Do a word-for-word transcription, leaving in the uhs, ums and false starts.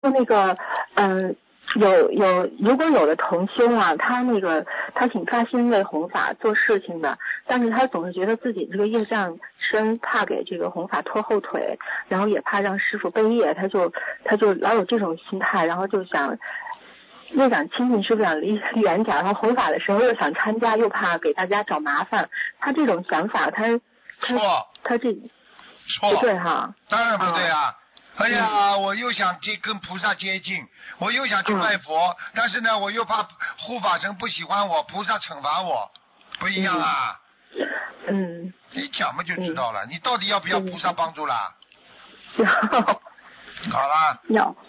说那个，嗯、呃。有有，如果有的同修啊，他那个他挺发心为弘法做事情的，但是他总是觉得自己这个业障深，怕给这个弘法拖后腿，然后也怕让师傅背业，他就他就老有这种心态，然后就想又想亲近师傅，想离远点，然后弘法的时候又想参加，又怕给大家找麻烦，他这种想法，他他他这错不对哈？ 当然不对啊。哎呀，我又想接跟菩萨接近，我又想去拜佛，嗯、但是呢，我又怕护法神不喜欢我，菩萨惩罚我，不一样啊。 嗯。 你讲嘛就知道了，嗯、你到底要不要菩萨帮助啦？ 要。 好啦。 要。